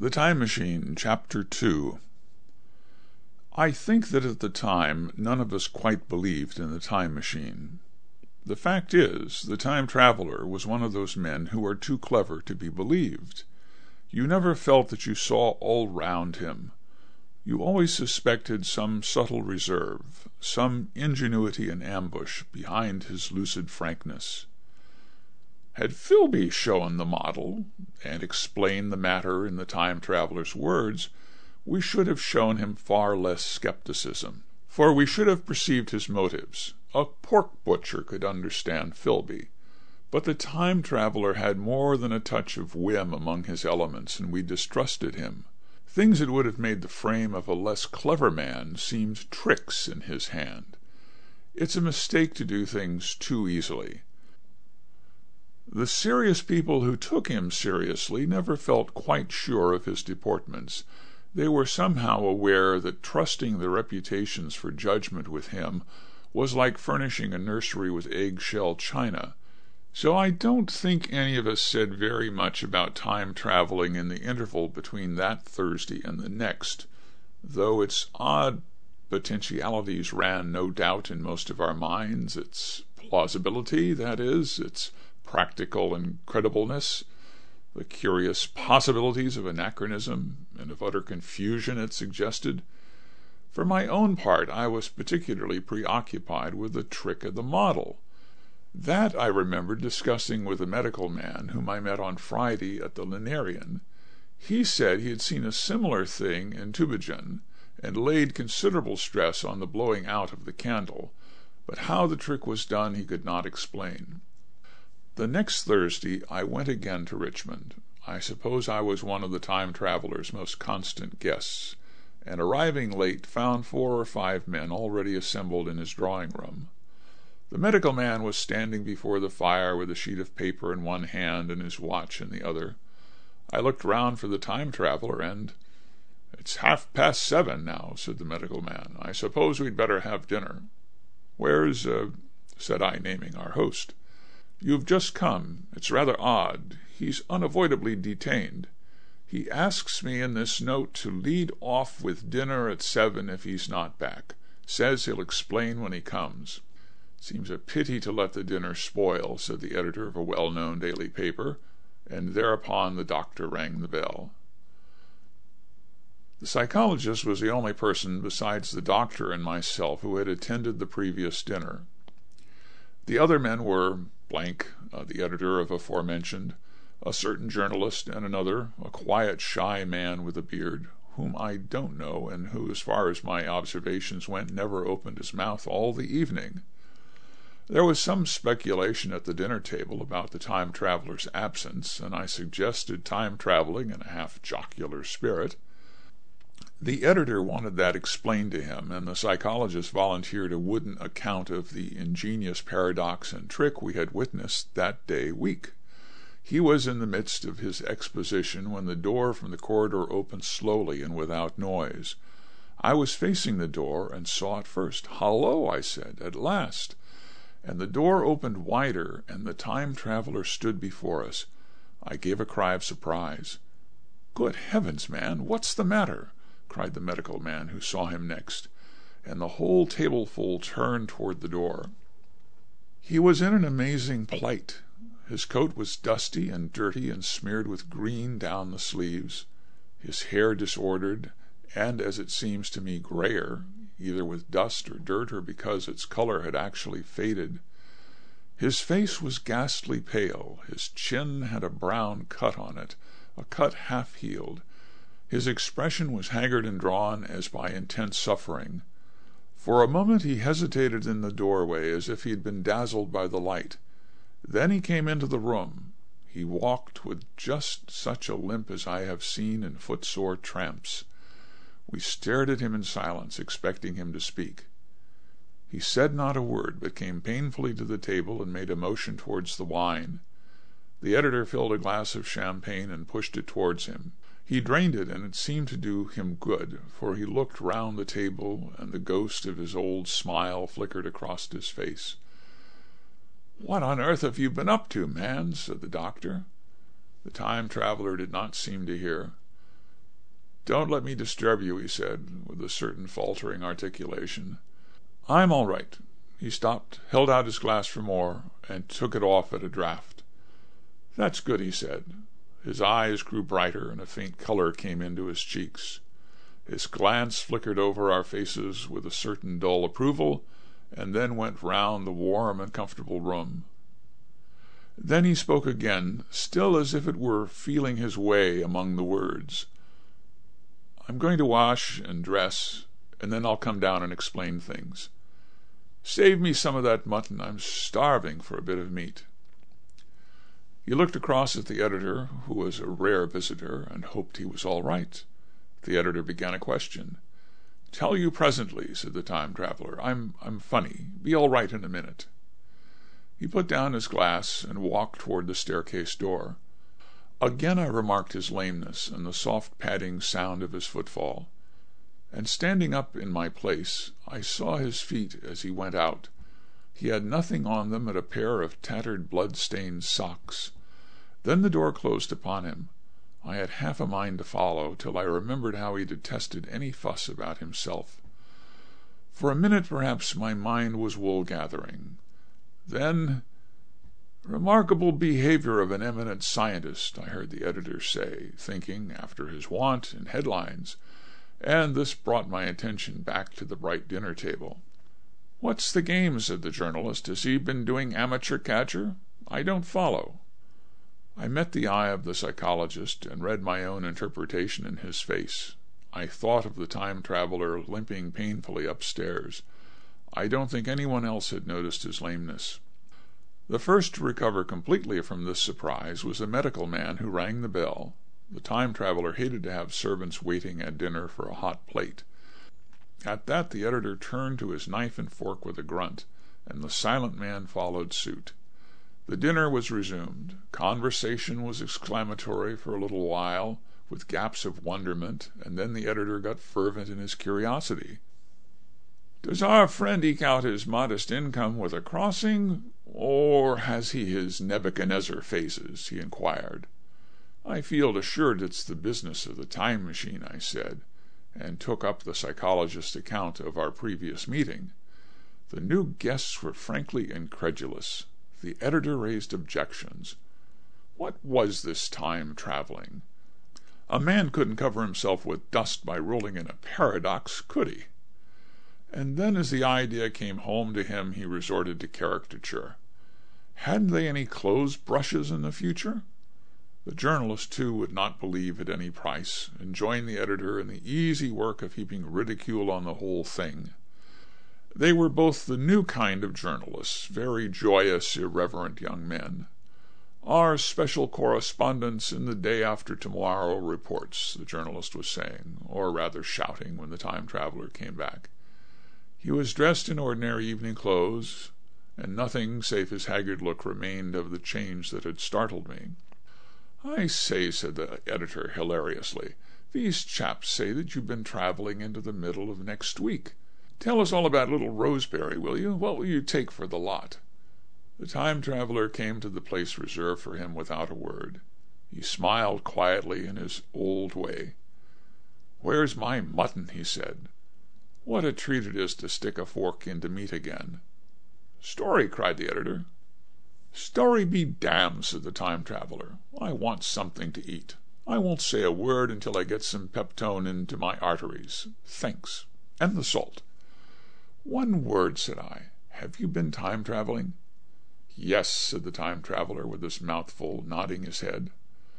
The Time Machine, Chapter 2. I think that at the time none of us quite believed in the time machine. The fact is, the time traveler was one of those men who are too clever to be believed. You never felt that you saw all round him. You always suspected some subtle reserve, some ingenuity in ambush behind his lucid frankness. Had Philby shown the model, and explained the matter in the time traveler's words, we should have shown him far less skepticism, for we should have perceived his motives. A pork butcher could understand Philby, but the time traveler had more than a touch of whim among his elements, and we distrusted him. Things that would have made the frame of a less clever man seemed tricks in his hand. It's a mistake to do things too easily. The serious people who took him seriously never felt quite sure of his deportments. They were somehow aware that trusting their reputations for judgment with him was like furnishing a nursery with egg-shell china. So I don't think any of us said very much about time traveling in the interval between that Thursday and the next, though its odd potentialities ran no doubt in most of our minds, its plausibility, that is, its practical incredibleness, the curious possibilities of anachronism and of utter confusion it suggested. For my own part, I was particularly preoccupied with the trick of the model. That I remembered discussing with a medical man whom I met on Friday at the Linarian. He said he had seen a similar thing in Tübingen, and laid considerable stress on the blowing out of the candle, but how the trick was done he could not explain. The next Thursday I went again to Richmond. I suppose I was one of the time traveler's most constant guests, and arriving late found 4 or 5 men already assembled in his drawing-room. The medical man was standing before the fire with a sheet of paper in one hand and his watch in the other. I looked round for the time traveler, and "It's 7:30 now," said the medical man. "I suppose we'd better have dinner." "Where's—" said I, naming our host. "You've just come. It's rather odd. He's unavoidably detained. He asks me in this note to lead off with dinner at 7 if he's not back. Says he'll explain when he comes." "Seems a pity to let the dinner spoil," said the editor of a well-known daily paper, and thereupon the doctor rang the bell. The psychologist was the only person besides the doctor and myself who had attended the previous dinner. The other men were the editor of aforementioned, a certain journalist, and another, a quiet, shy man with a beard, whom I don't know, and who, as far as my observations went, never opened his mouth all the evening. There was some speculation at the dinner table about the time traveler's absence, and I suggested time traveling in a half-jocular spirit. The editor wanted that explained to him, and the psychologist volunteered a wooden account of the ingenious paradox and trick we had witnessed that day week. He was in the midst of his exposition when the door from the corridor opened slowly and without noise. I was facing the door and saw it first. "Hallo," I said, "at last!" And the door opened wider, and the time traveler stood before us. I gave a cry of surprise. "Good heavens, man, what's the matter?" cried the medical man who saw him next, and the whole tableful turned toward the door. He was in an amazing plight. His coat was dusty and dirty and smeared with green down the sleeves, his hair disordered, and, as it seems to me, grayer, either with dust or dirt or because its color had actually faded. His face was ghastly pale, his chin had a brown cut on it, a cut half-healed. His expression was haggard and drawn as by intense suffering. For a moment he hesitated in the doorway as if he had been dazzled by the light. Then he came into the room. He walked with just such a limp as I have seen in footsore tramps. We stared at him in silence, expecting him to speak. He said not a word, but came painfully to the table and made a motion towards the wine. The editor filled a glass of champagne and pushed it towards him. He drained it, and it seemed to do him good, for he looked round the table, and the ghost of his old smile flickered across his face. "What on earth have you been up to, man?" said the doctor. The time traveler did not seem to hear. "Don't let me disturb you," he said, with a certain faltering articulation. "I'm all right." He stopped, held out his glass for more, and took it off at a draught. "That's good," he said. His eyes grew brighter, and a faint color came into his cheeks. His glance flickered over our faces with a certain dull approval, and then went round the warm and comfortable room. Then he spoke again, still as if it were feeling his way among the words. "I'm going to wash and dress, and then I'll come down and explain things. Save me some of that mutton. I'm starving for a bit of meat." He looked across at the editor, who was a rare visitor, and hoped he was all right. The editor began a question. "Tell you presently," said the time traveler. I'm funny. Be all right in a minute." He put down his glass and walked toward the staircase door. Again I remarked his lameness and the soft padding sound of his footfall. And standing up in my place, I saw his feet as he went out. He had nothing on them but a pair of tattered blood-stained socks. Then the door closed upon him. I had half a mind to follow, till I remembered how he detested any fuss about himself. For a minute, perhaps, my mind was wool-gathering. Then, "Remarkable behavior of an eminent scientist," I heard the editor say, thinking, after his wont, in headlines, and this brought my attention back to the bright dinner table. "What's the game?" said the journalist. "Has he been doing amateur catcher? I don't follow." I met the eye of the psychologist and read my own interpretation in his face. I thought of the time traveler limping painfully upstairs. I don't think anyone else had noticed his lameness. The first to recover completely from this surprise was a medical man who rang the bell. The time traveler hated to have servants waiting at dinner for a hot plate. At that the editor turned to his knife and fork with a grunt, and the silent man followed suit. The dinner was resumed. Conversation was exclamatory for a little while, with gaps of wonderment, and then the editor got fervent in his curiosity. "Does our friend eke out his modest income with a crossing, or has he his Nebuchadnezzar phases?" he inquired. "I feel assured it's the business of the time machine," I said, and took up the psychologist's account of our previous meeting. The new guests were frankly incredulous. The editor raised objections. What was this time traveling? A man couldn't cover himself with dust by rolling in a paradox, could he? And then as the idea came home to him he resorted to caricature. Hadn't they any clothes brushes in the future? The journalist, too, would not believe at any price, and joined the editor in the easy work of heaping ridicule on the whole thing. They were both the new kind of journalists, very joyous, irreverent young men. "Our special correspondents in the Day After Tomorrow reports," the journalist was saying, or rather shouting, when the time traveler came back. He was dressed in ordinary evening clothes, and nothing save his haggard look remained of the change that had startled me. "I say," said the editor hilariously, "these chaps say that you've been traveling into the middle of next week. Tell us all about little Rosebery, will you? What will you take for the lot?" The time traveler came to the place reserved for him without a word. He smiled quietly in his old way. "Where's my mutton?" he said. "What a treat it is to stick a fork into meat again." "Story!" cried the editor. "Story be damned," said the time traveler. "I want something to eat. I won't say a word until I get some peptone into my arteries. Thanks. And the salt." "One word," said I. "Have you been time traveling?" "Yes," said the time traveler with his mouth full, nodding his head.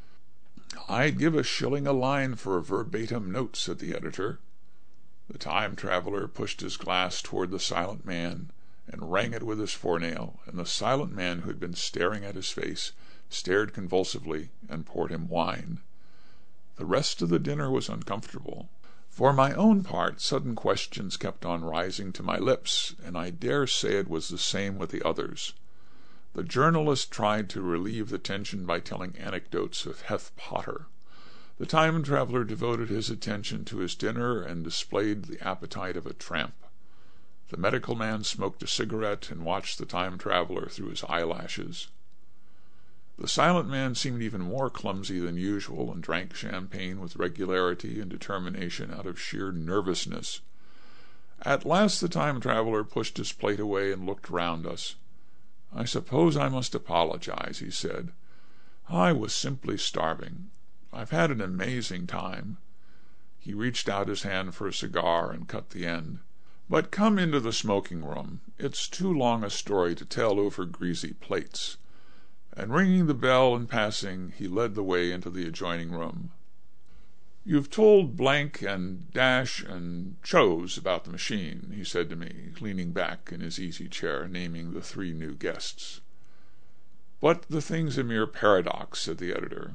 "I'd give a shilling a line for a verbatim note," said the editor. The time traveler pushed his glass toward the silent man and rang it with his forenail, and the silent man, who had been staring at his face, stared convulsively and poured him wine. The rest of the dinner was uncomfortable. For my own part, sudden questions kept on rising to my lips, and I dare say it was the same with the others. The journalist tried to relieve the tension by telling anecdotes of Heth Potter. The time traveler devoted his attention to his dinner and displayed the appetite of a tramp. The medical man smoked a cigarette and watched the time traveler through his eyelashes. The silent man seemed even more clumsy than usual, and drank champagne with regularity and determination out of sheer nervousness. At last the time traveler pushed his plate away and looked round us. "I suppose I must apologize," he said. "I was simply starving. I've had an amazing time." He reached out his hand for a cigar and cut the end. "But come into the smoking room. It's too long a story to tell over greasy plates." And ringing the bell in passing, he led the way into the adjoining room. "You've told blank and dash and chose about the machine," he said to me, leaning back in his easy chair, naming the 3 new guests. "But the thing's a mere paradox," said the editor.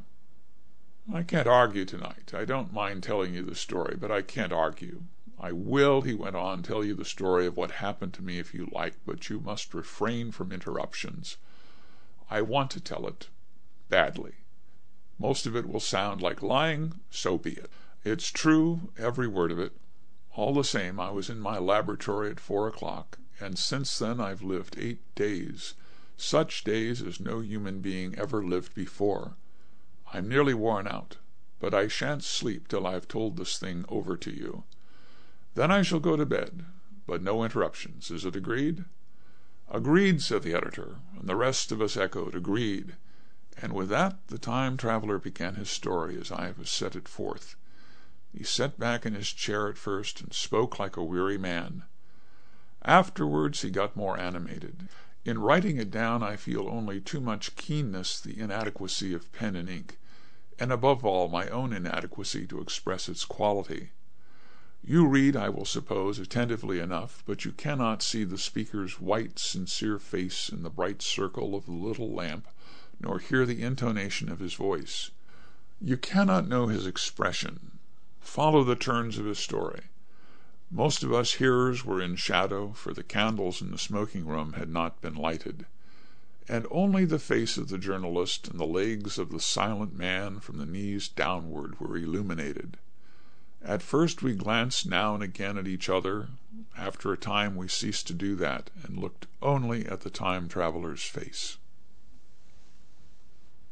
"I can't argue tonight. I don't mind telling you the story, but I can't argue. I will," he went on, "tell you the story of what happened to me if you like, but you must refrain from interruptions. I want to tell it badly. Most of it will sound like lying, so be it. It's true, every word of it. All the same, I was in my laboratory at 4 o'clock, and since then I've lived 8 days, such days as no human being ever lived before. I'm nearly worn out, but I shan't sleep till I've told this thing over to you. Then I shall go to bed, but no interruptions. Is it agreed?" "Agreed," said the editor, and the rest of us echoed, "Agreed." And with that the time traveler began his story as I have set it forth. He sat back in his chair at first and spoke like a weary man. Afterwards he got more animated. In writing it down I feel only too much keenness the inadequacy of pen and ink, and above all my own inadequacy to express its quality. You read, I will suppose, attentively enough, but you cannot see the speaker's white, sincere face in the bright circle of the little lamp, nor hear the intonation of his voice. You cannot know his expression. Follow the turns of his story. Most of us hearers were in shadow, for the candles in the smoking room had not been lighted, and only the face of the journalist and the legs of the silent man from the knees downward were illuminated. At first we glanced now and again at each other. After a time we ceased to do that, and looked only at the time traveler's face.